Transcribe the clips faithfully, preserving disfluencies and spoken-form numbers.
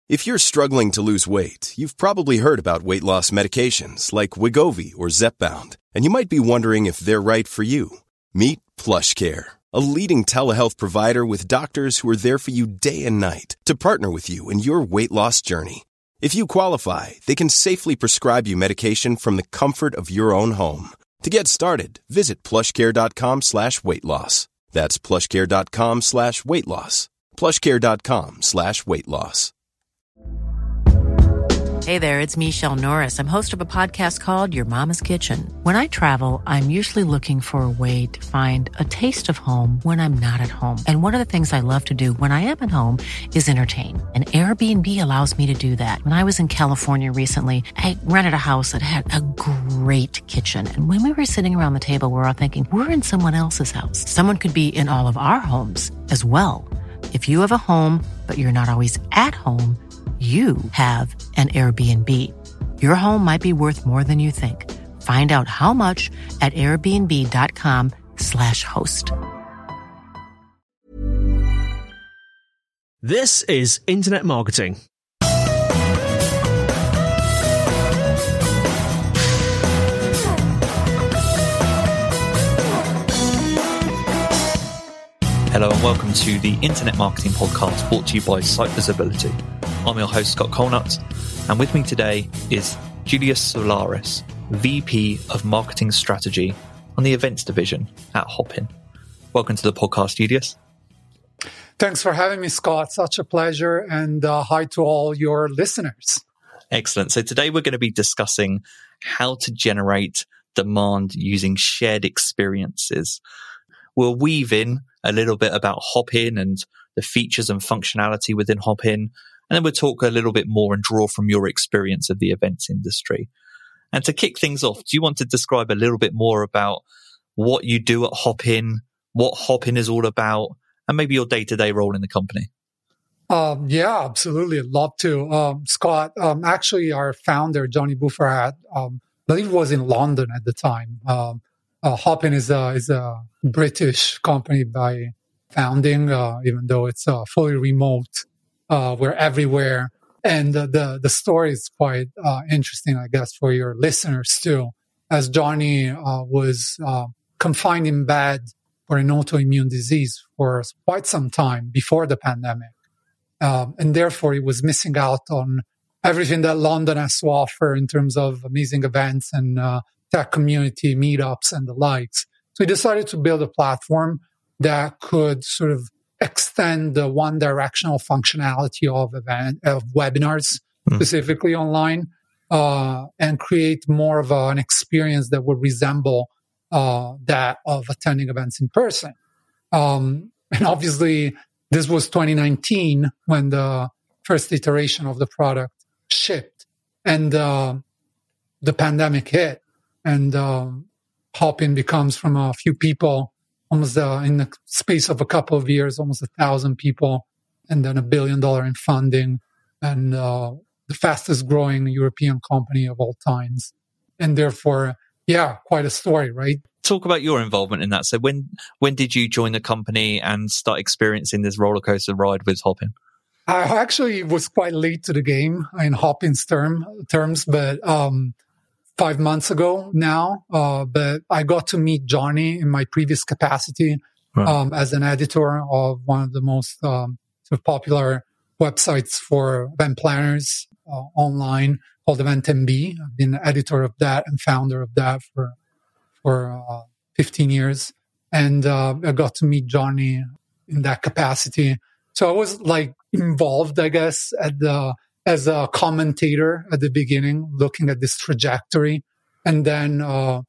If you're struggling to lose weight, you've probably heard about weight loss medications like Wegovy or Zepbound, and you might be wondering if they're right for you. Meet PlushCare, a leading telehealth provider with doctors who are there for you day and night to partner with you in your weight loss journey. If you qualify, they can safely prescribe you medication from the comfort of your own home. To get started, visit plushcare.com slash weight loss. That's plushcare.com slash weight loss. plushcare.com slash weight loss. Hey there, it's Michelle Norris. I'm host of a podcast called Your Mama's Kitchen. When I travel, I'm usually looking for a way to find a taste of home when I'm not at home. And one of the things I love to do when I am at home is entertain. And Airbnb allows me to do that. When I was in California recently, I rented a house that had a great kitchen. And when we were sitting around the table, we were all thinking, we're in someone else's house. Someone could be in all of our homes as well. If you have a home, but you're not always at home, you have an Airbnb. Your home might be worth more than you think. Find out how much at airbnb.com slash host. This is Internet Marketing. Hello and welcome to the Internet Marketing Podcast brought to you by Site Visibility. I'm your host, Scott Colnut, and with me today is Julius Solaris, V P of Marketing Strategy on the Events Division at Hopin. Welcome to the podcast, Julius. Thanks for having me, Scott. Such a pleasure, and uh, hi to all your listeners. Excellent. So today we're going to be discussing how to generate demand using shared experiences. We'll weave in a little bit about Hopin and the features and functionality within Hopin. And then we'll talk a little bit more and draw from your experience of the events industry. And to kick things off, do you want to describe a little bit more about what you do at Hopin, what Hopin is all about, and maybe your day-to-day role in the company? Um, yeah, absolutely. I'd love to. Um, Scott, um, actually, our founder, Johnny Bufferat, um, I believe was in London at the time. Um, uh, Hopin is a, is a British company by founding, uh, even though it's uh, fully remote. Uh, we're everywhere. And uh, the, the story is quite uh, interesting, I guess, for your listeners too. As Johnny uh, was uh, confined in bed for an autoimmune disease for quite some time before the pandemic. Um, and therefore, he was missing out on everything that London has to offer in terms of amazing events and uh, tech community meetups and the likes. So he decided to build a platform that could sort of extend the one-directional functionality of event of webinars, mm. specifically online, uh, and create more of a, an experience that would resemble uh, that of attending events in person. Um, and obviously, this was twenty nineteen when the first iteration of the product shipped, and uh, the pandemic hit, and um, Hopin becomes from a few people. Almost uh, in the space of a couple of years, almost a thousand people, and then a billion dollar in funding, and uh, the fastest growing European company of all times. And therefore, yeah, quite a story, right? Talk about your involvement in that. So when when did you join the company and start experiencing this roller coaster ride with Hopin? I actually was quite late to the game in Hopin's term, terms, but um, five months ago now, uh, but I got to meet Johnny in my previous capacity right. um, as an editor of one of the most um, sort of popular websites for event planners uh, online called EventMB. I've been editor of that and founder of that for for uh, fifteen years. And uh, I got to meet Johnny in that capacity. So I was like involved, I guess, at the as a commentator at the beginning, looking at this trajectory, and then uh,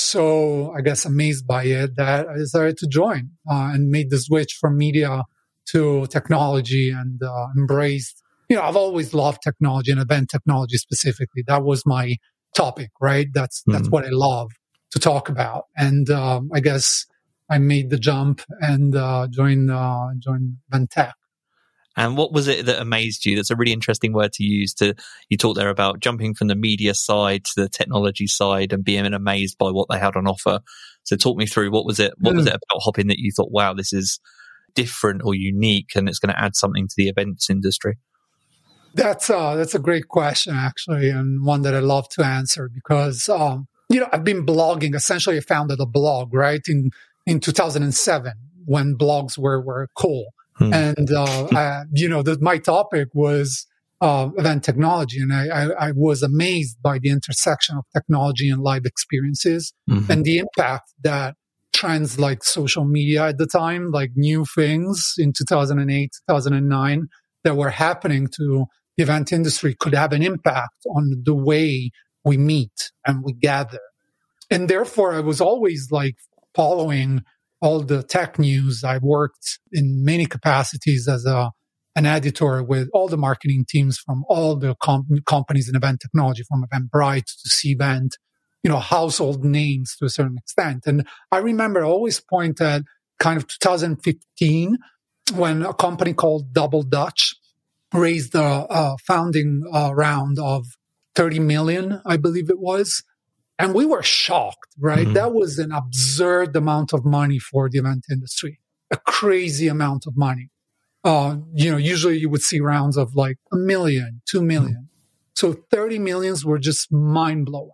so I guess amazed by it that I decided to join uh, and made the switch from media to technology and uh, embraced. You know, I've always loved technology and event technology specifically. That was my topic, right? That's mm. that's what I love to talk about, and um, I guess I made the jump and uh, joined uh, joined Event Tech. And what was it that amazed you? That's a really interesting word to use. To you talked there about jumping from the media side to the technology side and being amazed by what they had on offer. So talk me through what was it? What mm. was it about Hopin that you thought, wow, this is different or unique, and it's going to add something to the events industry? That's uh that's a great question, actually, and one that I love to answer because um you know I've been blogging. Essentially, I founded a blog right in in two thousand seven when blogs were were cool, hmm. and uh I, you know the, my topic was uh, event technology, and I, I I was amazed by the intersection of technology and live experiences mm-hmm. and the impact that trends like social media at the time, like new things in two thousand eight, two thousand nine that were happening to the event industry could have an impact on the way we meet and we gather. And therefore, I was always like following all the tech news. I worked in many capacities as a an editor with all the marketing teams from all the com- companies in event technology, from Eventbrite to Cvent, you know, household names to a certain extent. And I remember I always point at kind of two thousand fifteen when a company called Double Dutch raised a, a founding uh, round of thirty million, I believe it was. And we were shocked, right? Mm-hmm. That was an absurd amount of money for the event industry, a crazy amount of money. Uh, you know, usually you would see rounds of like a million, two million. Mm-hmm. So thirty millions were just mind blowing.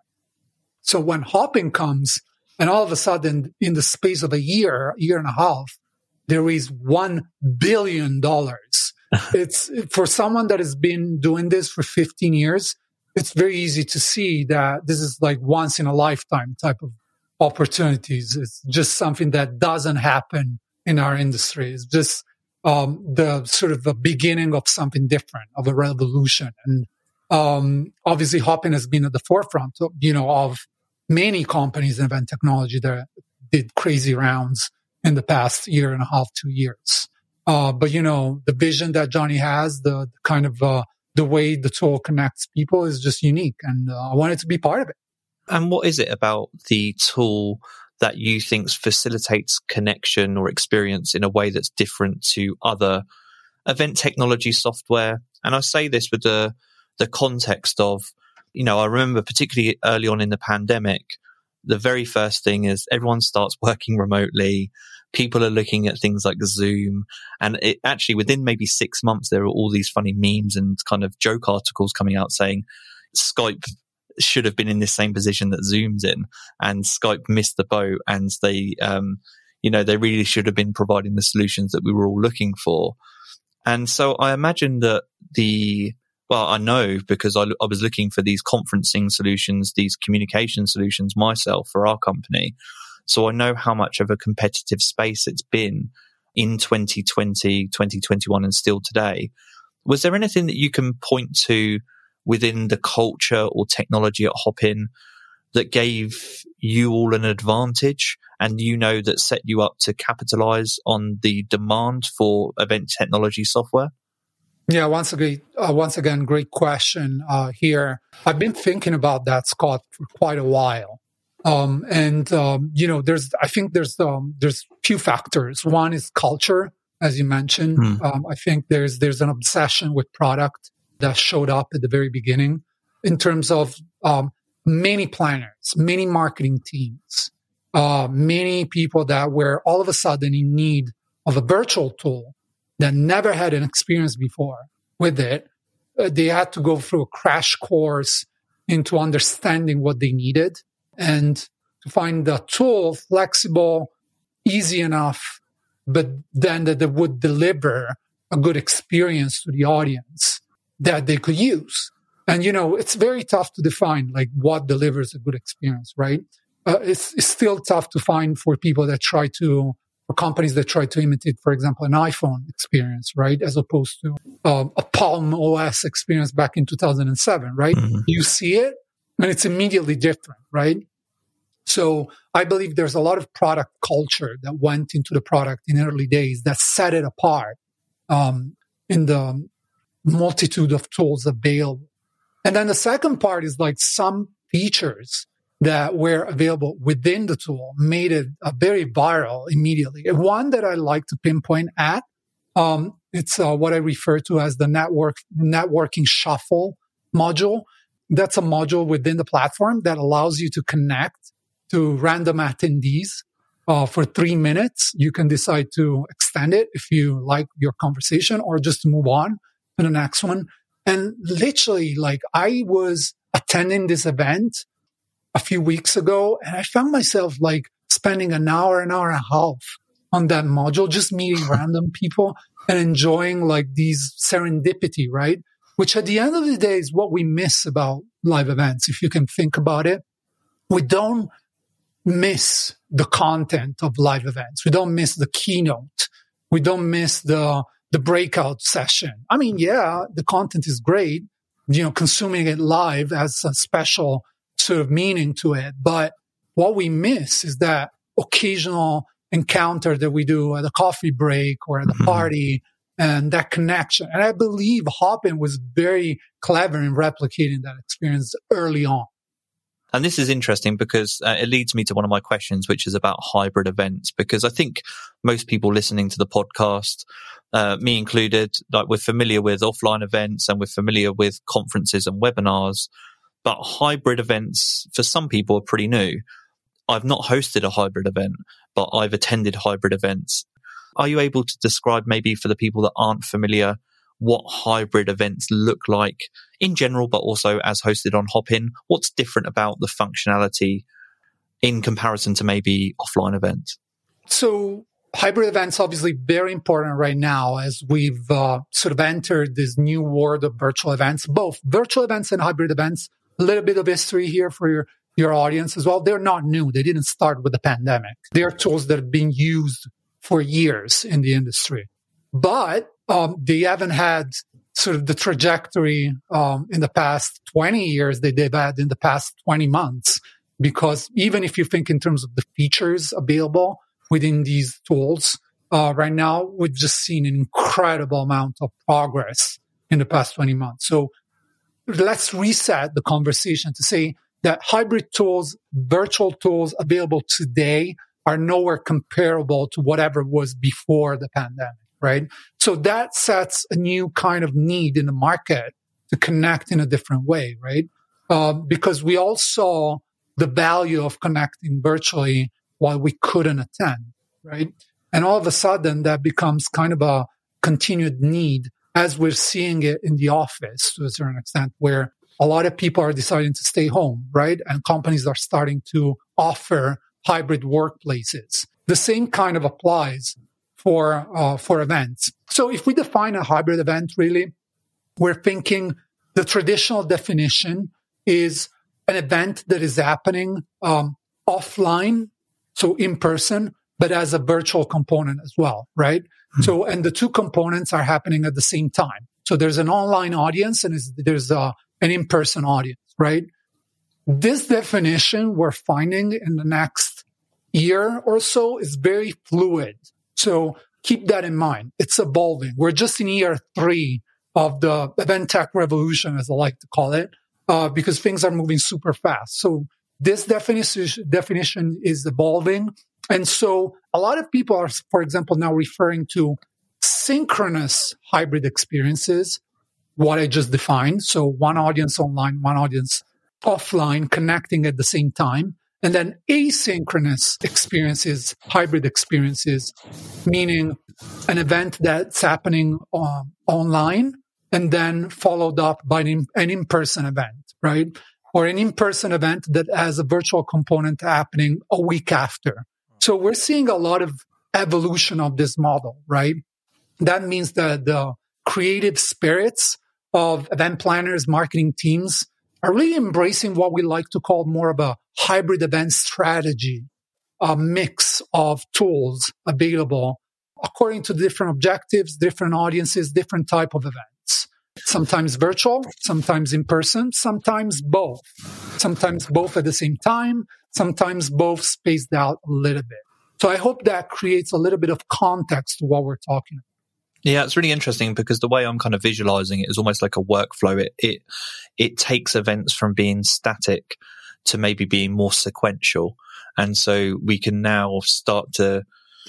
So when Hopin comes and all of a sudden in the space of a year, year and a half, there is one billion dollars. It's for someone that has been doing this for fifteen years. It's very easy to see that this is like once in a lifetime type of opportunities. It's just something that doesn't happen in our industry. It's just um, the sort of the beginning of something different, of a revolution. And um, obviously, Hopin has been at the forefront, of, you know, of many companies in event technology that did crazy rounds in the past year and a half, two years. Uh, but you know, the vision that Johnny has, the, the kind of uh, the way the tool connects people is just unique, and uh, I wanted to be part of it. And what is it about the tool that you think facilitates connection or experience in a way that's different to other event technology software? And I say this with the the context of, you know, I remember particularly early on in the pandemic, the very first thing is everyone starts working remotely. People are looking at things like Zoom, and it actually within maybe six months, there are all these funny memes and kind of joke articles coming out saying Skype should have been in this same position that Zoom's in, and Skype missed the boat, and they, um, you know, they really should have been providing the solutions that we were all looking for. And so I imagine that the, well, I know because I, I was looking for these conferencing solutions, these communication solutions myself for our company. So I know how much of a competitive space it's been in twenty twenty, twenty twenty-one, and still today. Was there anything that you can point to within the culture or technology at Hopin that gave you all an advantage, and you know that set you up to capitalize on the demand for event technology software? Yeah, once again, uh, once again, great question uh, here. I've been thinking about that, Scott, for quite a while. Um, and, um, you know, there's, I think there's, um, there's few factors. One is culture, as you mentioned. Mm. Um, I think there's, there's an obsession with product that showed up at the very beginning in terms of, um, many planners, many marketing teams, uh, many people that were all of a sudden in need of a virtual tool that never had an experience before with it. Uh, they had to go through a crash course into understanding what they needed, and to find the tool flexible, easy enough, but then that it would deliver a good experience to the audience that they could use. And, you know, it's very tough to define, like, what delivers a good experience, right? Uh, it's, it's still tough to find for people that try to, for companies that try to imitate, for example, an iPhone experience, right? As opposed to um, a Palm O S experience back in two thousand seven, right? Mm-hmm. You see it, and it's immediately different, right? So I believe there's a lot of product culture that went into the product in early days that set it apart um, in the multitude of tools available. And then the second part is like some features that were available within the tool made it uh, very viral immediately. And one that I like to pinpoint at, um, it's uh, what I refer to as the network networking shuffle module. That's a module within the platform that allows you to connect to random attendees uh, for three minutes. You can decide to extend it if you like your conversation, or just to move on to the next one. And literally, like, I was attending this event a few weeks ago, and I found myself like spending an hour, an hour and a half on that module, just meeting random people and enjoying like these serendipity, right? Which at the end of the day is what we miss about live events. If you can think about it, we don't miss the content of live events. We don't miss the keynote. We don't miss the the breakout session. I mean, yeah, the content is great. You know, consuming it live has a special sort of meaning to it. But what we miss is that occasional encounter that we do at a coffee break or at a party, and that connection. And I believe Hopin was very clever in replicating that experience early on. And this is interesting because uh, it leads me to one of my questions, which is about hybrid events, because I think most people listening to the podcast, uh, me included, like we're familiar with offline events and we're familiar with conferences and webinars, but hybrid events for some people are pretty new. I've not hosted a hybrid event, but I've attended hybrid events. Are you able to describe maybe for the people that aren't familiar what hybrid events look like in general, but also as hosted on Hopin? What's different about the functionality in comparison to maybe offline events? So hybrid events obviously very important right now as we've uh, sort of entered this new world of virtual events, both virtual events and hybrid events. A little bit of history here for your, your audience as well. They're not new. They didn't start with the pandemic. They are tools that have been used for years in the industry. But um, they haven't had sort of the trajectory um, in the past twenty years that they've had in the past twenty months. Because even if you think in terms of the features available within these tools, uh, right now, we've just seen an incredible amount of progress in the past twenty months. So let's reset the conversation to say that hybrid tools, virtual tools available today are nowhere comparable to whatever was before the pandemic, right? So that sets a new kind of need in the market to connect in a different way, right? Um, because we all saw the value of connecting virtually while we couldn't attend, right? And all of a sudden that becomes kind of a continued need as we're seeing it in the office to a certain extent, where a lot of people are deciding to stay home, right? And companies are starting to offer hybrid workplaces. The same kind of applies for uh, for events. So if we define a hybrid event, really, we're thinking the traditional definition is an event that is happening um, offline, so in person, but as a virtual component as well, right? Mm-hmm. So, and the two components are happening at the same time. So there's an online audience and there's a, an in-person audience, right? This definition we're finding in the next year or so is very fluid. So keep that in mind. It's evolving. We're just in year three of the event tech revolution, as I like to call it, uh, because things are moving super fast. So this definition, definition is evolving. And so a lot of people are, for example, now referring to synchronous hybrid experiences, what I just defined. So one audience online, one audience offline, connecting at the same time. And then asynchronous experiences, hybrid experiences, meaning an event that's happening um, online and then followed up by an, in, an in-person event, right? Or an in-person event that has a virtual component happening a week after. So we're seeing a lot of evolution of this model, right? That means that the creative spirits of event planners, marketing teams are really embracing what we like to call more of a hybrid event strategy, a mix of tools available according to different objectives, different audiences, different type of events. Sometimes virtual, sometimes in person, sometimes both. Sometimes both at the same time, sometimes both spaced out a little bit. So I hope that creates a little bit of context to what we're talking about. Yeah, it's really interesting because the way I'm kind of visualizing it is almost like a workflow. It it it takes events from being static to maybe being more sequential. And so we can now start to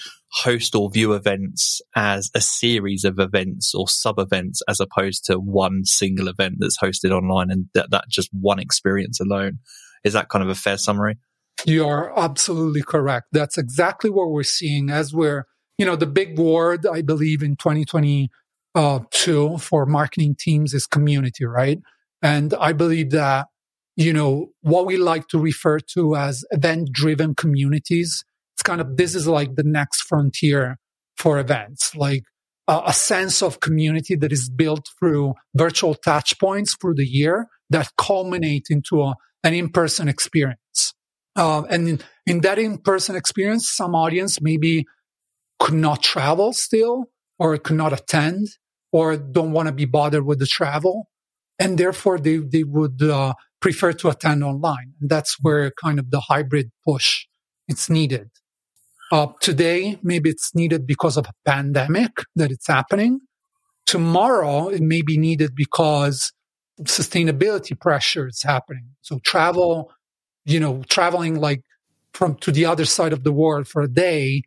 host or view events as a series of events or sub-events as opposed to one single event that's hosted online and that, that just one experience alone. Is that kind of a fair summary? You are absolutely correct. That's exactly what we're seeing as we're, you know, the big word, I believe, in twenty twenty-one uh, tool for marketing teams is community, right? And I believe that, you know, what we like to refer to as event-driven communities, it's kind of, this is like the next frontier for events, like uh, a sense of community that is built through virtual touch points through the year that culminate into a, an in-person experience. Uh, and in, in that in-person experience, some audience maybe could not travel still, or could not attend, or don't want to be bothered with the travel. And therefore, they, they would uh, prefer to attend online. And that's where kind of the hybrid push, it's needed. Uh, today, maybe it's needed because of a pandemic that it's happening. Tomorrow, it may be needed because sustainability pressure is happening. So travel, you know, traveling like from to the other side of the world for a day,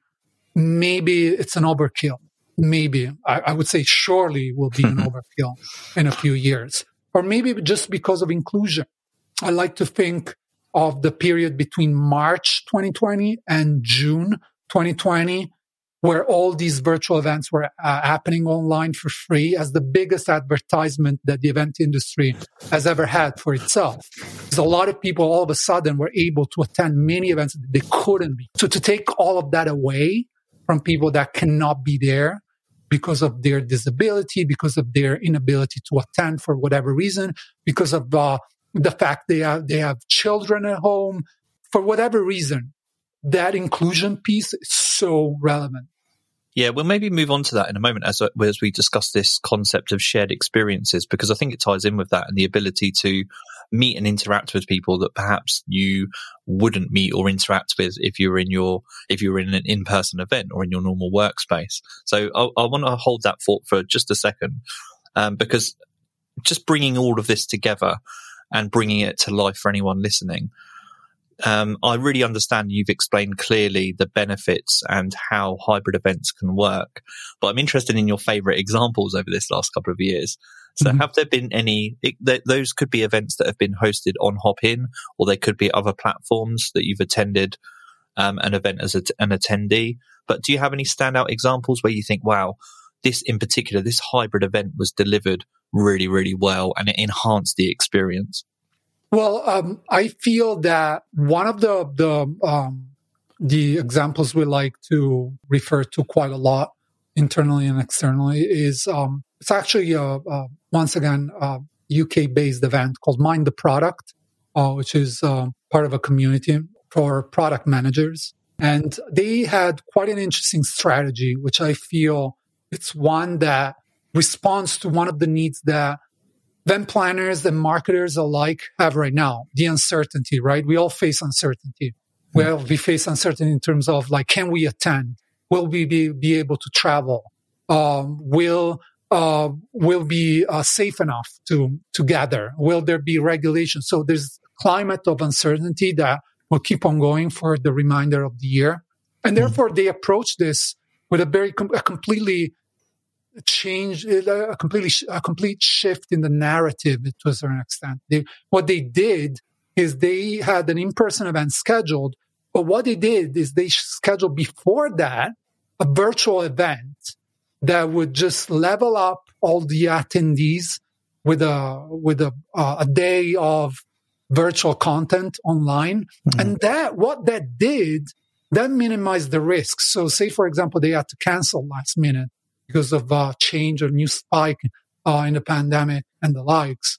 maybe it's an overkill. Maybe, I, I would say surely will be an overkill in a few years. Or maybe just because of inclusion. I like to think of the period between March twenty twenty and June twenty twenty, where all these virtual events were uh, happening online for free, as the biggest advertisement that the event industry has ever had for itself. Because a lot of people all of a sudden were able to attend many events that they couldn't be. So to take all of that away from people that cannot be there because of their disability, because of their inability to attend for whatever reason, because of uh, the fact they have, they have children at home, for whatever reason, that inclusion piece is so relevant. Yeah, we'll maybe move on to that in a moment as, as we discuss this concept of shared experiences, because I think it ties in with that and the ability to meet and interact with people that perhaps you wouldn't meet or interact with if you were in your if you were in an in-person event or in your normal workspace. So I, I want to hold that thought for just a second, um, because just bringing all of this together and bringing it to life for anyone listening, Um, I really understand you've explained clearly the benefits and how hybrid events can work, but I'm interested in your favorite examples over this last couple of years. So mm-hmm. have there been any, it, th- those could be events that have been hosted on Hopin, or they could be other platforms that you've attended um, an event as a, an attendee. But do you have any standout examples where you think, wow, this in particular, this hybrid event was delivered really, really well and it enhanced the experience? Well, um, I feel that one of the the um, the examples we like to refer to quite a lot internally and externally is um, it's actually a, a, once again a U K-based event called Mind the Product, uh, which is uh, part of a community for product managers, and they had quite an interesting strategy, which I feel it's one that responds to one of the needs that event planners and marketers alike have right now, the uncertainty, right? We all face uncertainty. Well, we face uncertainty in terms of like, can we attend? Will we be, be able to travel? Um, will, uh, will be uh, safe enough to, to gather? Will there be regulation? So there's a climate of uncertainty that will keep on going for the remainder of the year. And therefore they approach this with a very, com- a completely change, a completely, a complete shift in the narrative to a certain extent. They, what they did is they had an in-person event scheduled, but what they did is they scheduled before that a virtual event that would just level up all the attendees with a, with a, uh, a day of virtual content online. Mm-hmm. And that, what that did, that minimized the risks. So say, for example, they had to cancel last minute because of uh, change or new spike uh, in the pandemic and the likes.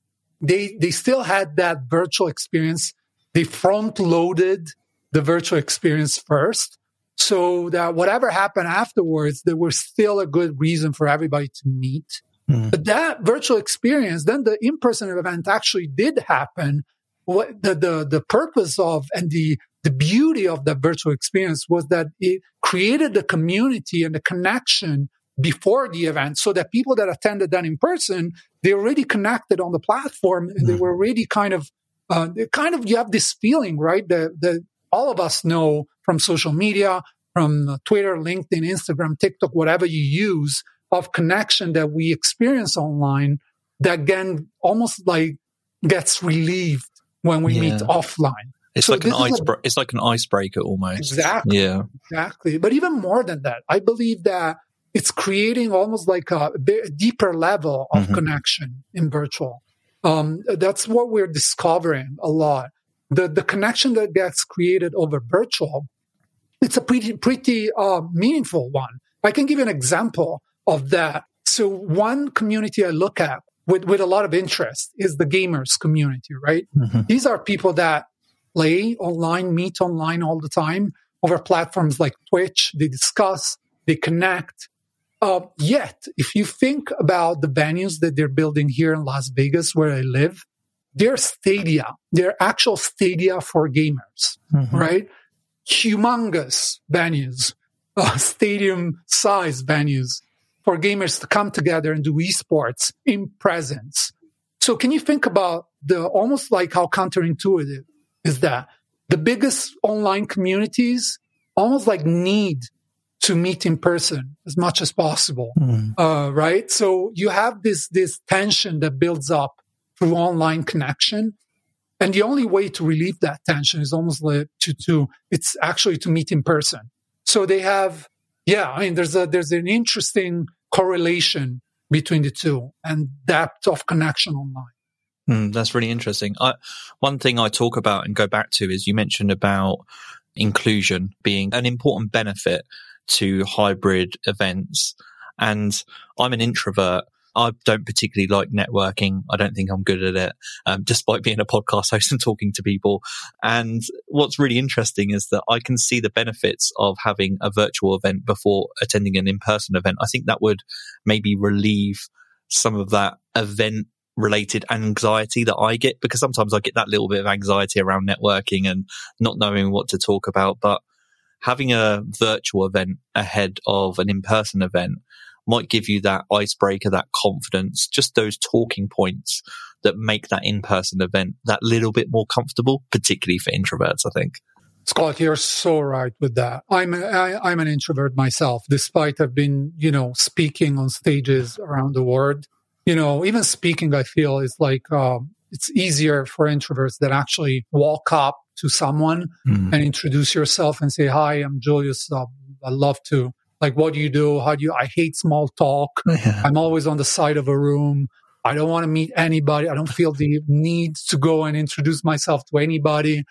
They they still had that virtual experience. They front-loaded the virtual experience first, so that whatever happened afterwards, there was still a good reason for everybody to meet. Mm. But that virtual experience, then the in-person event actually did happen. What the the, the purpose of and the the beauty of the virtual experience was that it created the community and the connection before the event, so that people that attended that in person, they already connected on the platform and they were already kind of, uh, kind of, you have this feeling, right? That, that all of us know from social media, from Twitter, LinkedIn, Instagram, TikTok, whatever you use, of connection that we experience online that again almost like gets relieved when we yeah. meet offline. It's so like an ice. A, it's like an icebreaker almost. Exactly. Yeah. Exactly. But even more than that, I believe that it's creating almost like a, a deeper level of mm-hmm. connection in virtual. Um, that's what we're discovering a lot. The the connection that gets created over virtual, it's a pretty pretty uh, meaningful one. I can give you an example of that. So one community I look at with, with a lot of interest is the gamers community, right? Mm-hmm. These are people that play online, meet online all the time over platforms like Twitch. They discuss, they connect. Uh, yet, if you think about the venues that they're building here in Las Vegas, where I live, they're stadia. They're actual stadia for gamers, mm-hmm. right? Humongous venues, uh, stadium-sized venues for gamers to come together and do esports in presence. So can you think about the almost like how counterintuitive is that? The biggest online communities almost like need to meet in person as much as possible, mm. uh, right? So you have this this tension that builds up through online connection, and the only way to relieve that tension is almost like to to it's actually to meet in person. So they have, yeah, I mean, there's a there's an interesting correlation between the two and depth of connection online. Mm, that's really interesting. I, one thing I talk about and go back to is you mentioned about inclusion being an important benefit to hybrid events. And I'm an introvert. I don't particularly like networking. I don't think I'm good at it, um, despite being a podcast host and talking to people. And what's really interesting is that I can see the benefits of having a virtual event before attending an in-person event. I think that would maybe relieve some of that event related anxiety that I get, because sometimes I get that little bit of anxiety around networking and not knowing what to talk about. But having a virtual event ahead of an in-person event might give you that icebreaker, that confidence, just those talking points that make that in-person event that little bit more comfortable, particularly for introverts, I think. Scott, you're so right with that. I'm a, I, I'm an introvert myself, despite I've been, you know, speaking on stages around the world. You know, even speaking, I feel is like um, it's easier for introverts than actually walk up to someone mm. and introduce yourself and say, "Hi, I'm Julius. Uh, I'd love to. Like, what do you do? How do you?" I hate small talk. Yeah. I'm always on the side of a room. I don't want to meet anybody. I don't feel the need to go and introduce myself to anybody.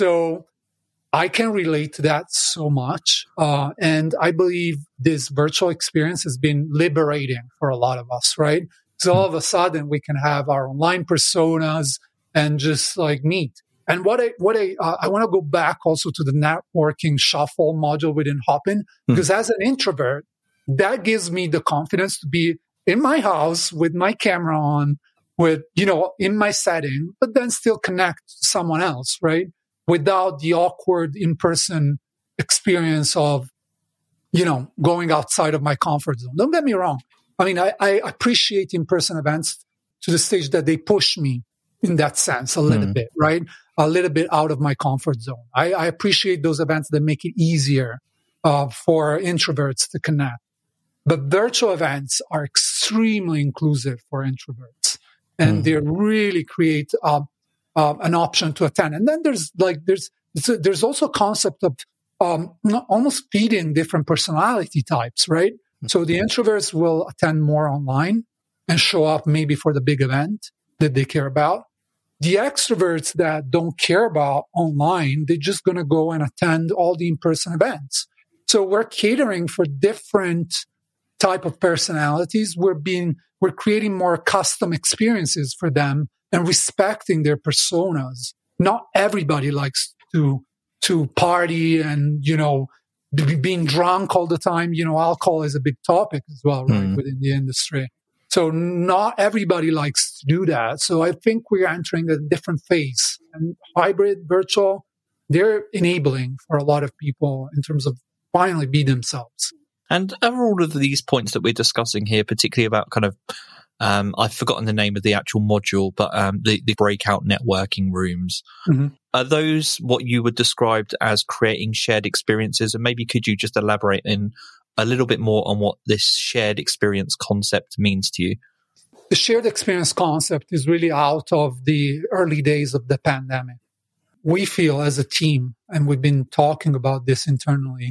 So I can relate to that so much. Uh, and I believe this virtual experience has been liberating for a lot of us, right? So all of a sudden we can have our online personas and just like meet. And what I, what I, uh, I want to go back also to the networking shuffle module within Hopin, because mm-hmm. as an introvert, that gives me the confidence to be in my house with my camera on, with, you know, in my setting, but then still connect to someone else, right? Without the awkward in-person experience of, you know, going outside of my comfort zone. Don't get me wrong. I mean, I, I appreciate in-person events to the stage that they push me in that sense a little mm. bit, right? A little bit out of my comfort zone. I, I appreciate those events that make it easier uh, for introverts to connect. But virtual events are extremely inclusive for introverts, and mm. they really create uh, uh, an option to attend. And then there's like there's there's also a concept of um, almost feeding different personality types, right? So the introverts will attend more online and show up maybe for the big event that they care about. The extroverts that don't care about online, they're just going to go and attend all the in-person events. So we're catering for different type of personalities. We're being, we're creating more custom experiences for them and respecting their personas. Not everybody likes to, to party and, you know, being drunk all the time. You know, alcohol is a big topic as well, right, mm. within the industry. So not everybody likes to do that. So I think we're entering a different phase. And hybrid, virtual, they're enabling for a lot of people in terms of finally be themselves. And are all of these points that we're discussing here, particularly about kind of, um, I've forgotten the name of the actual module, but um, the, the breakout networking rooms, mm-hmm. are those what you would describe as creating shared experiences? And maybe could you just elaborate in a little bit more on what this shared experience concept means to you? The shared experience concept is really out of the early days of the pandemic. We feel as a team, and we've been talking about this internally,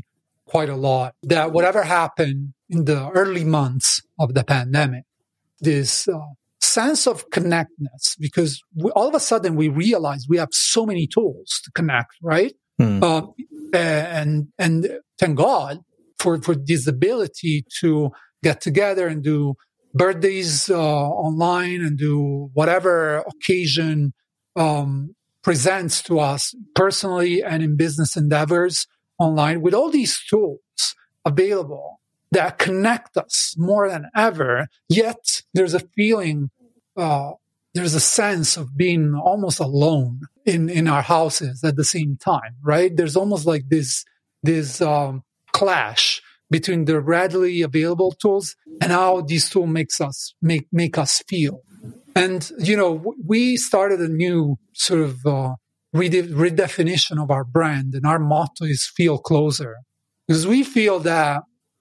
quite a lot that whatever happened in the early months of the pandemic, this uh, sense of connectedness, because we, all of a sudden we realize we have so many tools to connect, right? Mm. Um, and and thank God for, for this ability to get together and do birthdays uh, online and do whatever occasion um, presents to us personally and in business endeavors online, with all these tools available that connect us more than ever. Yet there's a feeling, uh, there's a sense of being almost alone in, in our houses at the same time, right? There's almost like this, this, um, clash between the readily available tools and how these tools makes us, make, make us feel. And, you know, we started a new sort of, uh, rede- redefinition of our brand, and our motto is feel closer, because we feel that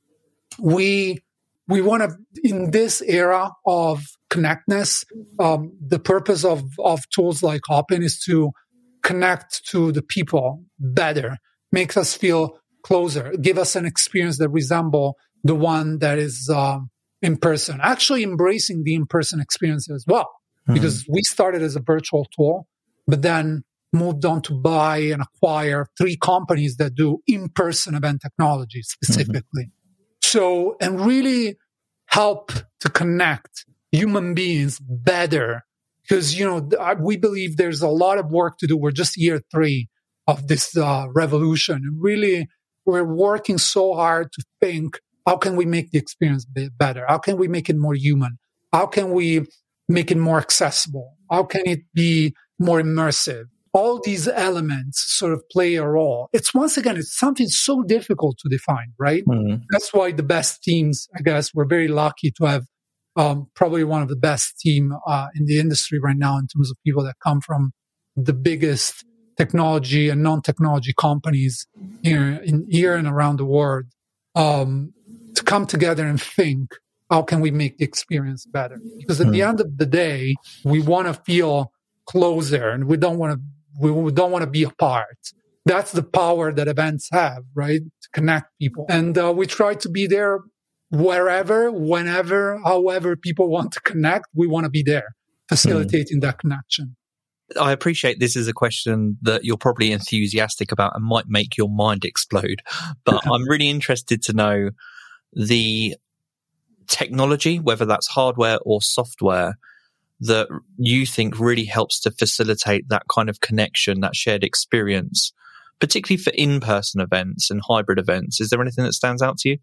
we, we want to, in this era of connectedness, um, the purpose of, of tools like Hopin is to connect to the people better, makes us feel closer, give us an experience that resemble the one that is um, in person, actually embracing the in-person experience as well. Mm-hmm. Because we started as a virtual tool, but then moved on to buy and acquire three companies that do in-person event technology specifically. Mm-hmm. So, and really help to connect human beings better. Because, you know, we believe there's a lot of work to do. We're just year three of this uh, revolution. And really, we're working so hard to think, how can we make the experience better? How can we make it more human? How can we make it more accessible? How can it be more immersive? All these elements sort of play a role. It's, once again, it's something so difficult to define, right? Mm-hmm. That's why the best teams, I guess, we're very lucky to have um, probably one of the best team uh, in the industry right now in terms of people that come from the biggest technology and non-technology companies here in here and around the world, um, to come together and think, how can we make the experience better? Because at mm. the end of the day, we want to feel closer, and we don't want to we don't want to be apart. That's the power that events have, right? To connect people, and uh, we try to be there wherever, whenever, however people want to connect. We want to be there, facilitating mm. that connection. I appreciate this is a question that you're probably enthusiastic about and might make your mind explode, but I'm really interested to know the technology, whether that's hardware or software, that you think really helps to facilitate that kind of connection, that shared experience, particularly for in-person events and hybrid events. Is there anything that stands out to you?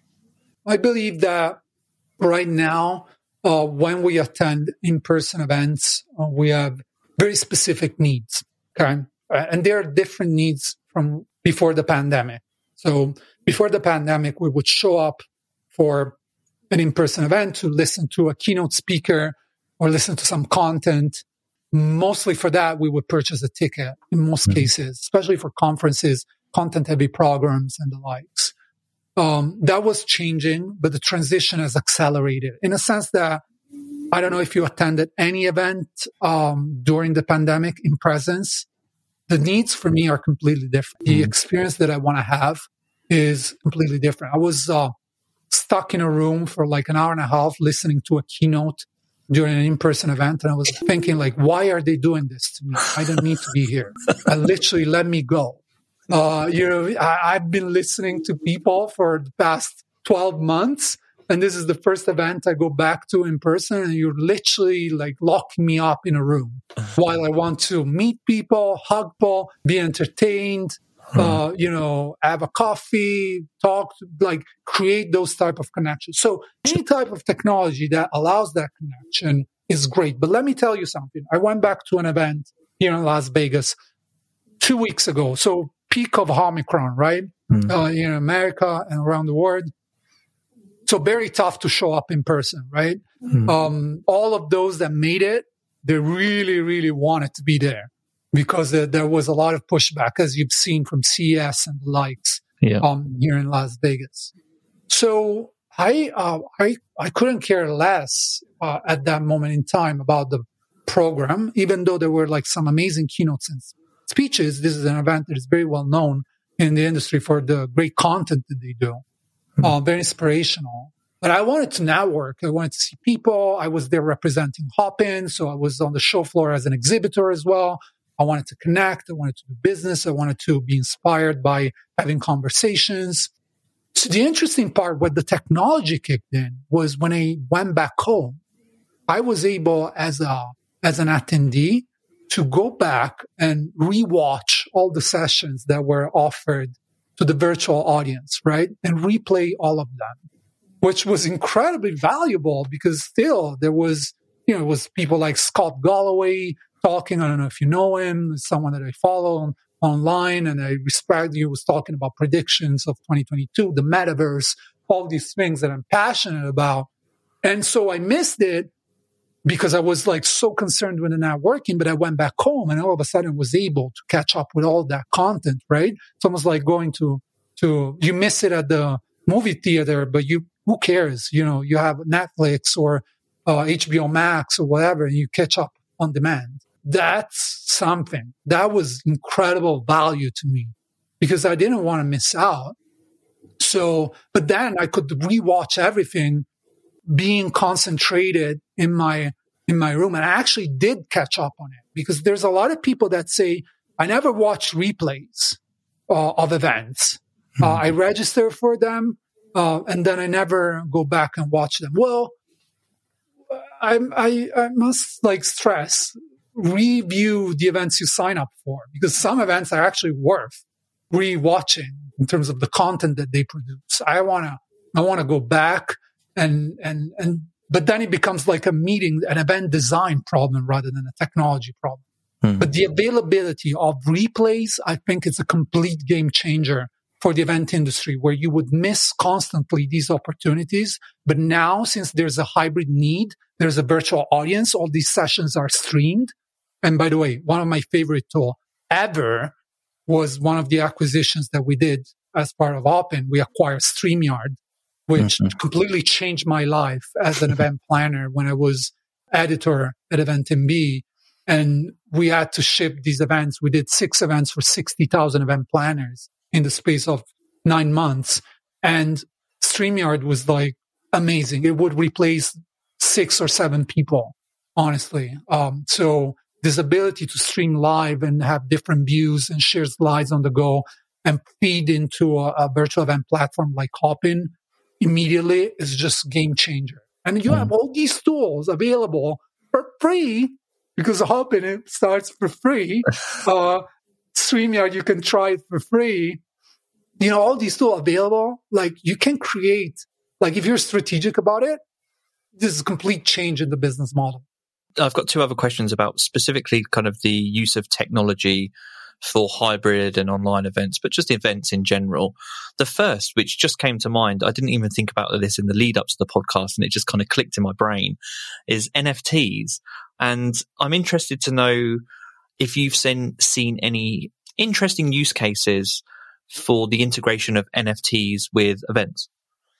I believe that right now, uh, when we attend in-person events, uh, we have very specific needs, okay? And there are different needs from before the pandemic. So before the pandemic, we would show up for an in-person event to listen to a keynote speaker or listen to some content. Mostly for that, we would purchase a ticket in most mm-hmm. cases, especially for conferences, content-heavy programs, and the likes. Um, that was changing, but the transition has accelerated in a sense that I don't know if you attended any event um, during the pandemic in presence. The needs for me are completely different. Mm-hmm. The experience that I want to have is completely different. I was uh, stuck in a room for like an hour and a half listening to a keynote during an in-person event, and I was thinking, like, why are they doing this to me? I don't need to be here. I literally let me go. Uh, you know, I, I've been listening to people for the past twelve months. And this is the first event I go back to in person, and you're literally like locking me up in a room while I want to meet people, hug people, be entertained, hmm. uh, you know, have a coffee, talk, like create those type of connections. So any type of technology that allows that connection is great. But let me tell you something. I went back to an event here in Las Vegas two weeks ago. So peak of Omicron, right? Hmm. Uh, in America and around the world. So very tough to show up in person, right? Mm. Um, all of those that made it, they really, really wanted to be there because there, there was a lot of pushback, as you've seen from C E S and the likes yeah. um, here in Las Vegas. So I, uh, I, I couldn't care less uh, at that moment in time about the program, even though there were like some amazing keynotes and speeches. This is an event that is very well known in the industry for the great content that they do. Mm-hmm. Uh, very inspirational. But I wanted to network. I wanted to see people. I was there representing Hopin, so I was on the show floor as an exhibitor as well. I wanted to connect. I wanted to do business. I wanted to be inspired by having conversations. So the interesting part, when the technology kicked in, was when I went back home, I was able, as a as an attendee, to go back and rewatch all the sessions that were offered to the virtual audience, right? And replay all of them, which was incredibly valuable because still there was, you know, it was people like Scott Galloway talking. I don't know if you know him, someone that I follow on, online and I respect. He was talking about predictions of twenty twenty-two, the metaverse, all these things that I'm passionate about. And so I missed it because I was like so concerned with the networking, but I went back home and all of a sudden was able to catch up with all that content, right? It's almost like going to, to, you miss it at the movie theater, but you, who cares? You know, you have Netflix or uh, H B O Max or whatever, and you catch up on demand. That's something that was incredible value to me because I didn't want to miss out. So, but then I could rewatch everything being concentrated in my, in my room. And I actually did catch up on it because there's a lot of people that say, I never watch replays uh, of events. Mm-hmm. Uh, I register for them. Uh, and then I never go back and watch them. Well, I, I, I must like stress, review the events you sign up for because some events are actually worth rewatching in terms of the content that they produce. I want to, I want to go back and, and, and, but then it becomes like a meeting, an event design problem rather than a technology problem. Hmm. But the availability of replays, I think it's a complete game changer for the event industry where you would miss constantly these opportunities. But now, since there's a hybrid need, there's a virtual audience, all these sessions are streamed. And by the way, one of my favorite tools ever was one of the acquisitions that we did as part of Hopin. We acquired StreamYard, which mm-hmm. completely changed my life as an event planner when I was editor at EventMB. And we had to ship these events. We did six events for sixty thousand event planners in the space of nine months. And StreamYard was like amazing. It would replace six or seven people, honestly. Um, so this ability to stream live and have different views and share slides on the go and feed into a, a virtual event platform like Hopin immediately is just game changer. And you mm. have all these tools available for free because Hopin it starts for free. uh, StreamYard, you can try it for free. You know, all these tools available, like you can create, like if you're strategic about it, this is a complete change in the business model. I've got two other questions about specifically kind of the use of technology for hybrid and online events, but just events in general. The first, which just came to mind, I didn't even think about this in the lead up to the podcast and it just kind of clicked in my brain, is N F Ts. And I'm interested to know if you've seen, seen any interesting use cases for the integration of N F Ts with events.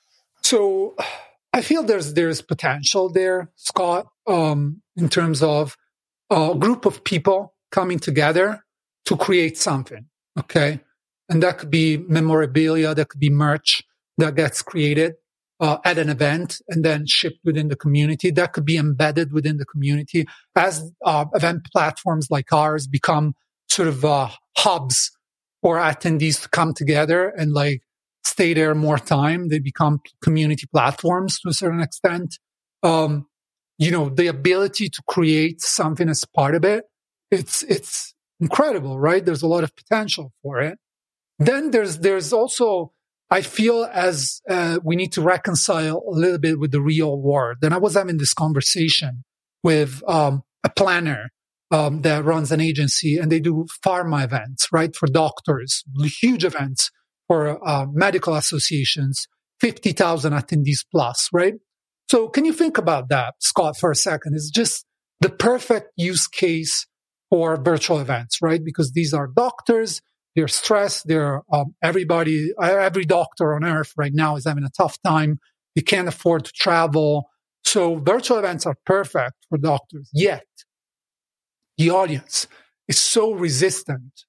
So I feel there's there's potential there, Scott, um, in terms of a group of people coming together to create something, okay? And that could be memorabilia, that could be merch that gets created uh, at an event and then shipped within the community. That could be embedded within the community as uh, event platforms like ours become sort of uh, hubs for attendees to come together and like stay there more time. They become community platforms to a certain extent. Um, you know, the ability to create something as part of it, it's, it's incredible, right? There's a lot of potential for it. Then there's, there's also, I feel as uh, we need to reconcile a little bit with the real world. And I was having this conversation with um, a planner um, that runs an agency and they do pharma events, right? For doctors, huge events for uh, medical associations, fifty thousand attendees plus, right? So can you think about that, Scott, for a second? It's just the perfect use case for virtual events, right? Because these are doctors, they're stressed, they're um, everybody, every doctor on earth right now is having a tough time. They can't afford to travel. So virtual events are perfect for doctors. Yet the audience is so resistant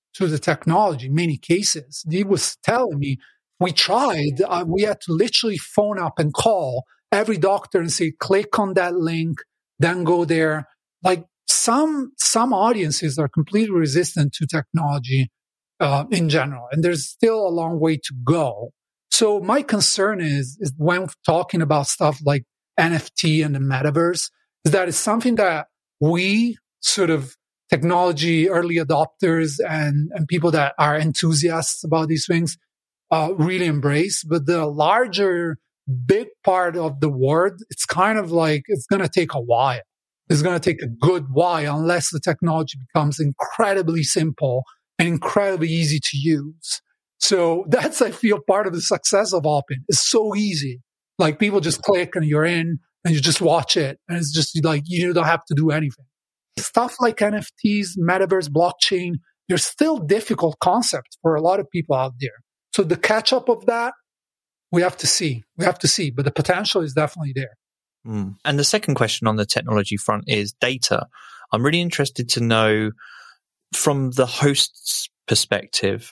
to the technology in many cases. He was telling me, we tried, uh, we had to literally phone up and call every doctor and say, click on that link, then go there. Like some, some audiences are completely resistant to technology uh, in general, and there's still a long way to go. So my concern is, is when talking about stuff like N F T and the metaverse, is that it's something that we sort of technology early adopters and, and people that are enthusiasts about these things uh, really embrace. But the larger, big part of the world, it's kind of like it's going to take a while. It's going to take a good while unless the technology becomes incredibly simple and incredibly easy to use. So that's, I feel, part of the success of Hopin. It's so easy. Like people just click and you're in and you just watch it. And it's just like, you don't have to do anything. Stuff like N F Ts, metaverse, blockchain, they're still difficult concepts for a lot of people out there. So the catch up of that, we have to see. We have to see. But the potential is definitely there. Mm. And the second question on the technology front is data. I'm really interested to know from the host's perspective,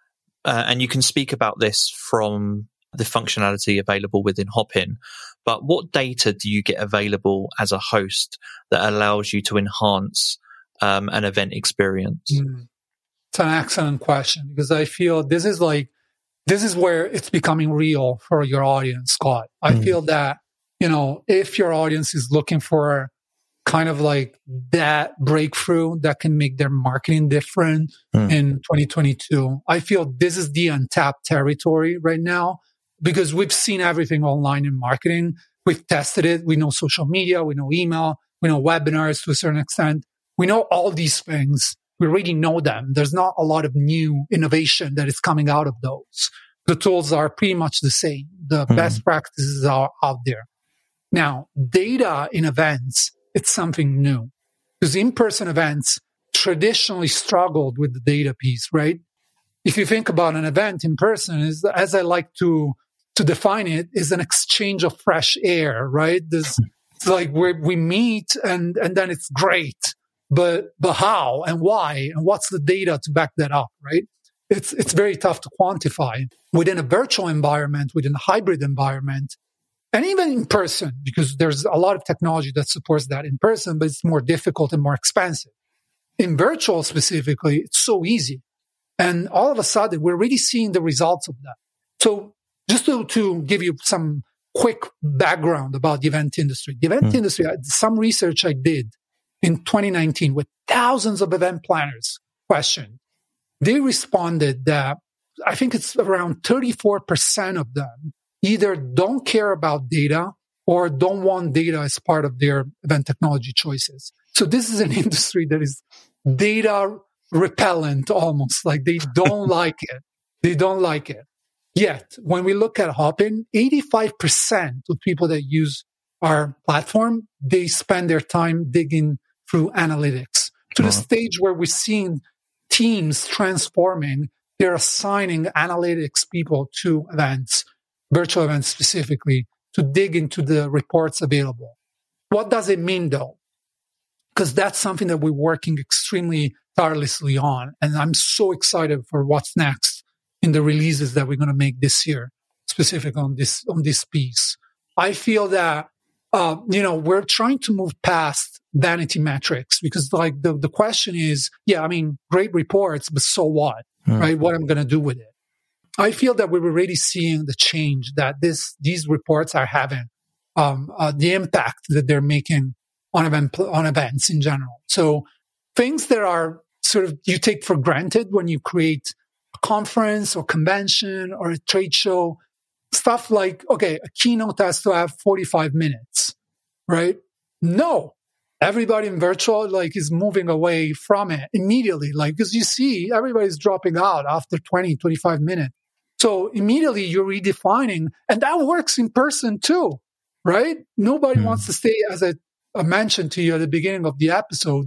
uh, and you can speak about this from the functionality available within Hopin, but what data do you get available as a host that allows you to enhance um, an event experience? Mm. It's an excellent question, because I feel this is like, this is where it's becoming real for your audience, Scott. I mm. feel that, you know, if your audience is looking for kind of like that breakthrough that can make their marketing different mm. in twenty twenty-two, I feel this is the untapped territory right now, because we've seen everything online in marketing. We've tested it. We know social media, we know email, we know webinars to a certain extent. We know all these things. We already know them. There's not a lot of new innovation that is coming out of those. The tools are pretty much the same. The mm. best practices are out there. Now, data in events, it's something new, because in-person events traditionally struggled with the data piece, right? If you think about an event in person, is, as I like to to define it, is an exchange of fresh air, right? This, it's like where we meet and and then it's great, but but how and why and what's the data to back that up, right? It's it's very tough to quantify within a virtual environment, within a hybrid environment, and even in person, because there's a lot of technology that supports that in person, but it's more difficult and more expensive. In virtual specifically, it's so easy. And all of a sudden, we're really seeing the results of that. So just to, to give you some quick background about the event industry. The event mm. industry, some research I did in twenty nineteen with thousands of event planners questioned. They responded that I think it's around thirty-four percent of them either don't care about data or don't want data as part of their event technology choices. So this is an industry that is data repellent almost, like they don't like it. They don't like it. Yet, when we look at Hopin, eighty-five percent of people that use our platform, they spend their time digging through analytics to the stage where we're seeing teams transforming. They're assigning analytics people to events, virtual events specifically, to dig into the reports available. What does it mean though? Because that's something that we're working extremely tirelessly on. And I'm so excited for what's next in the releases that we're going to make this year, specific on this, on this piece. I feel that, uh, you know, we're trying to move past vanity metrics, because like the, the question is, yeah, I mean, great reports, but so what, mm. right? What am I going to do with it? I feel that we're already seeing the change that this, these reports are having, um, uh, the impact that they're making on event, on events in general. So things that are sort of, you take for granted when you create a conference or convention or a trade show, stuff like, okay, a keynote has to have forty-five minutes, right? No, everybody in virtual, like, is moving away from it immediately. Like, because you see, everybody's dropping out after twenty, twenty-five minutes. So immediately you're redefining, and that works in person too, right? Nobody mm. wants to stay, as I, I mentioned to you at the beginning of the episode,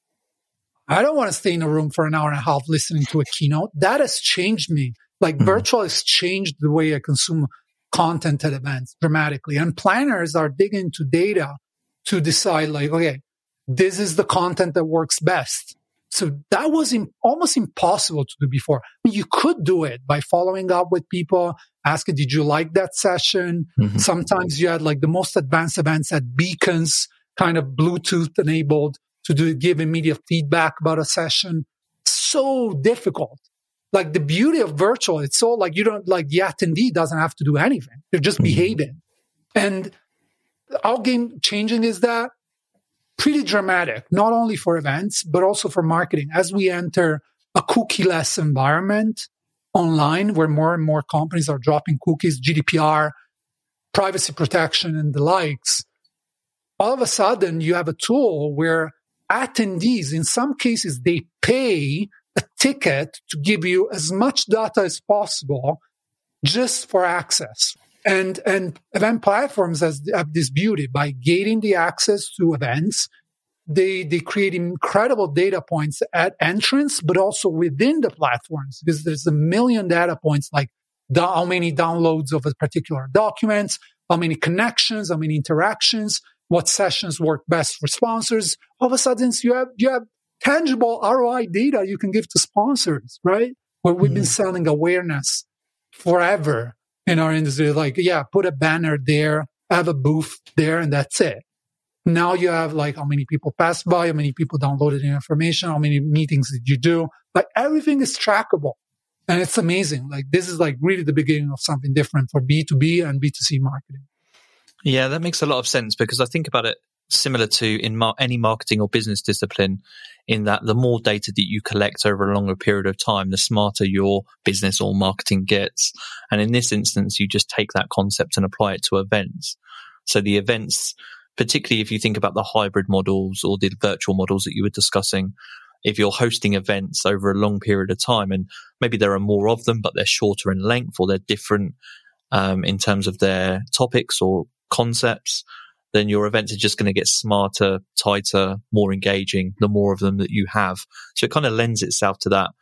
I don't want to stay in a room for an hour and a half listening to a keynote. That has changed me. Like mm. virtual has changed the way I consume content at events dramatically. And planners are digging into data to decide like, okay, this is the content that works best. So that was im- almost impossible to do before. I mean, you could do it by following up with people, asking, did you like that session? Mm-hmm. Sometimes you had like the most advanced events had beacons, kind of Bluetooth enabled to do give immediate feedback about a session. So difficult. Like the beauty of virtual, it's so like you don't like the attendee doesn't have to do anything. They're just mm-hmm. behaving. And how game changing is that? Pretty dramatic, not only for events, but also for marketing. As we enter a cookie-less environment online where more and more companies are dropping cookies, G D P R, privacy protection, and the likes, all of a sudden you have a tool where attendees, in some cases, they pay a ticket to give you as much data as possible just for access. And and event platforms has, have this beauty. By gating the access to events, they they create incredible data points at entrance, but also within the platforms, because there's a million data points, like the, how many downloads of a particular document, how many connections, how many interactions, what sessions work best for sponsors. All of a sudden, you have you have tangible R O I data you can give to sponsors, right? Where we've mm-hmm. been selling awareness forever in our industry. Like, yeah, put a banner there, have a booth there, and that's it. Now you have like how many people passed by, how many people downloaded the information, how many meetings did you do? Like everything is trackable. And it's amazing. Like this is like really the beginning of something different for B two B and B two C marketing. Yeah, that makes a lot of sense, because I think about it similar to in mar- any marketing or business discipline, in that the more data that you collect over a longer period of time, the smarter your business or marketing gets. And in this instance, you just take that concept and apply it to events. So the events, particularly if you think about the hybrid models or the virtual models that you were discussing, if you're hosting events over a long period of time, and maybe there are more of them, but they're shorter in length or they're different um, in terms of their topics or concepts, then your events are just going to get smarter, tighter, more engaging, the more of them that you have. So it kind of lends itself to that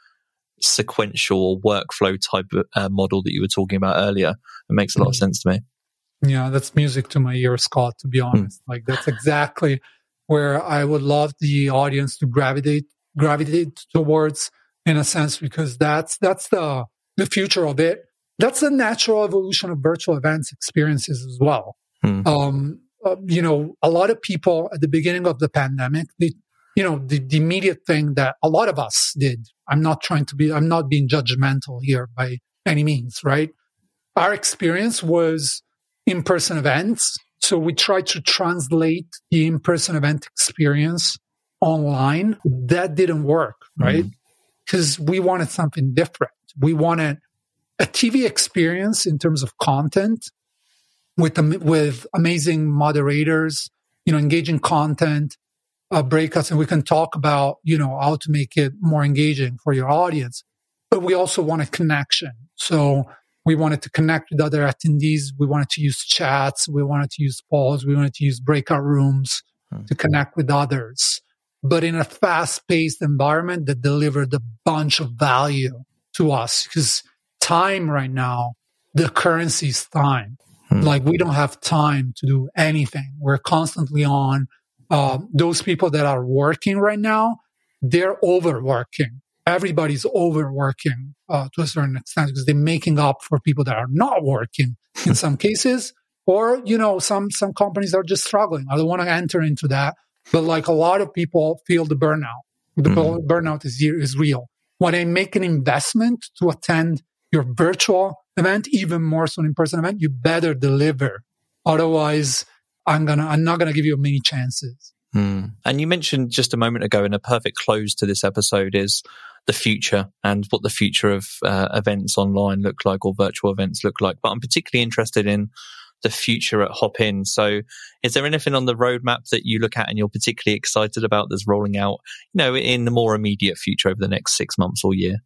sequential workflow type of uh, model that you were talking about earlier. It makes a lot of sense to me. Yeah, that's music to my ear, Scott, to be honest. Mm. Like that's exactly where I would love the audience to gravitate gravitate towards, in a sense, because that's that's the the future of it. That's the natural evolution of virtual events experiences as well. Mm. Um, uh, you know, a lot of people at the beginning of the pandemic, they, you know, the, the immediate thing that a lot of us did, I'm not trying to be, I'm not being judgmental here by any means, right? Our experience was in-person events. So we tried to translate the in-person event experience online. That didn't work, right? Because mm. we wanted something different. We wanted a T V experience in terms of content, with with amazing moderators, you know, engaging content, uh, breakouts, and we can talk about, you know, how to make it more engaging for your audience. But we also want a connection. So we wanted to connect with other attendees. We wanted to use chats. We wanted to use polls. We wanted to use breakout rooms hmm. to connect with others, but in a fast-paced environment that delivered a bunch of value to us. Because time right now, the currency is time. Like we don't have time to do anything. We're constantly on. Uh, those people that are working right now, they're overworking. Everybody's overworking uh, to a certain extent, because they're making up for people that are not working in some cases. Or, you know, some some companies are just struggling. I don't want to enter into that, but like a lot of people feel the burnout. The mm-hmm. burnout is is real. When I make an investment to attend your virtual event, even more so an in-person event, you better deliver. Otherwise, I'm gonna, I'm not gonna give you many chances. Hmm. And you mentioned just a moment ago, and a perfect close to this episode is the future and what the future of uh, events online look like, or virtual events look like. But I'm particularly interested in the future at Hopin. So is there anything on the roadmap that you look at and you're particularly excited about that's rolling out, you know, in the more immediate future over the next six months or year?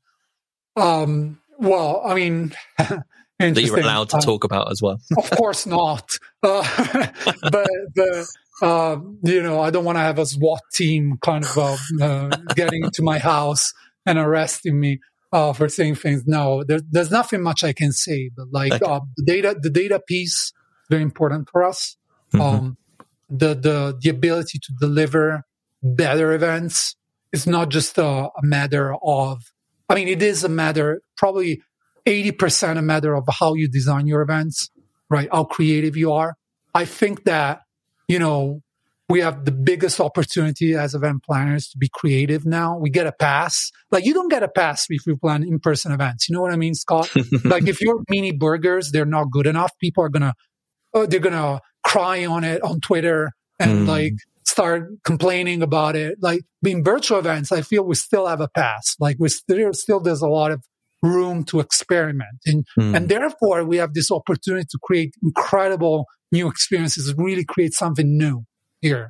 Um, Well, I mean, that you're allowed to uh, talk about as well. Of course not. Uh, but the, uh, you know, I don't want to have a SWAT team kind of uh, uh, getting into my house and arresting me uh, for saying things. No, there, there's nothing much I can say. But like okay. uh, the data, the data piece, very important for us. Mm-hmm. Um, the the the ability to deliver better events it's not just a, a matter of, I mean, it is a matter, probably eighty percent a matter of how you design your events, right? How creative you are. I think that, you know, we have the biggest opportunity as event planners to be creative now. We get a pass. Like, you don't get a pass if you plan in-person events. You know what I mean, Scott? Like, if your mini burgers, they're not good enough, people are going to, oh, they're going to cry on it on Twitter and mm. like start complaining about it. Like, in virtual events, I feel we still have a pass. Like, we still, still there's a lot of room to experiment. And, mm. and therefore, we have this opportunity to create incredible new experiences, really create something new. Here.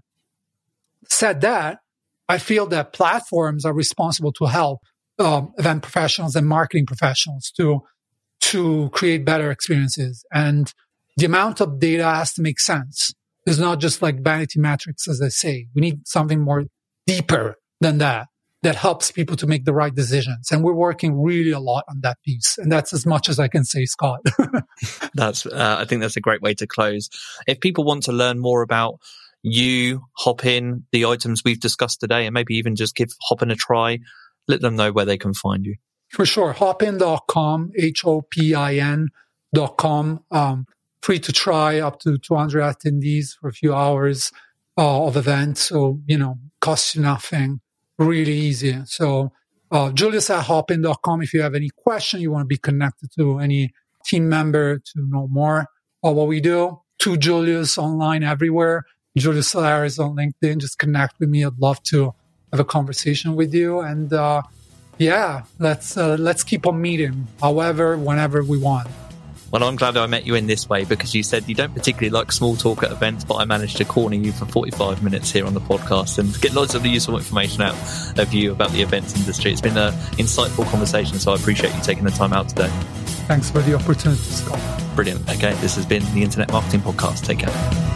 Said that, I feel that platforms are responsible to help um, event professionals and marketing professionals to to create better experiences. And the amount of data has to make sense. It's not just like vanity metrics, as I say. We need something more deeper than that, that helps people to make the right decisions. And we're working really a lot on that piece. And that's as much as I can say, Scott. that's uh, I think that's a great way to close. If people want to learn more about you, Hopin, the items we've discussed today, and maybe even just give Hopin a try, let them know where they can find you. For sure. Hopin dot com, H O P I N dot com. Um, free to try, up to two hundred attendees for a few hours uh, of events. So, you know, costs you nothing. Really easy. So, uh, Julius at Hopin dot com. If you have any question, you want to be connected to any team member to know more about what we do. To Julius online everywhere. Julius Solaris on LinkedIn. Just connect with me. I'd love to have a conversation with you. And uh, yeah, let's uh, let's keep on meeting, however, whenever we want. Well, I'm glad I met you in this way, because you said you don't particularly like small talk at events, but I managed to corner you for forty-five minutes here on the podcast and get lots of useful information out of you about the events industry. It's been an insightful conversation, so I appreciate you taking the time out today. Thanks for the opportunity, Scott. Brilliant. Okay, this has been the Internet Marketing Podcast. Take care.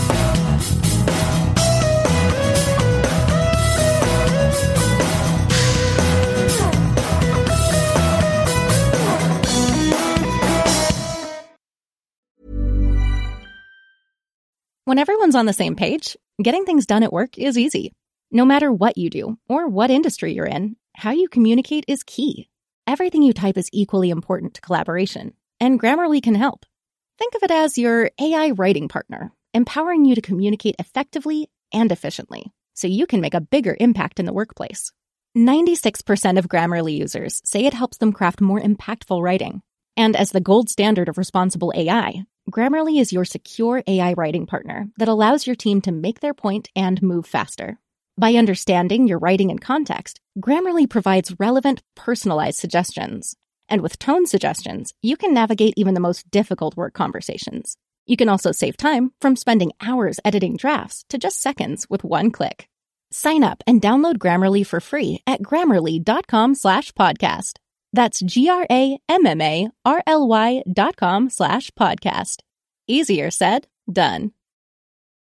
When everyone's on the same page, getting things done at work is easy. No matter what you do or what industry you're in, how you communicate is key. Everything you type is equally important to collaboration, and Grammarly can help. Think of it as your A I writing partner, empowering you to communicate effectively and efficiently, so you can make a bigger impact in the workplace. ninety-six percent of Grammarly users say it helps them craft more impactful writing. And as the gold standard of responsible A I, Grammarly is your secure A I writing partner that allows your team to make their point and move faster. By understanding your writing in context, Grammarly provides relevant, personalized suggestions. And with tone suggestions, you can navigate even the most difficult work conversations. You can also save time from spending hours editing drafts to just seconds with one click. Sign up and download Grammarly for free at grammarly.com slash podcast. That's G-R-A-M-M-A-R-L-Y dot com slash podcast. Easier said, done.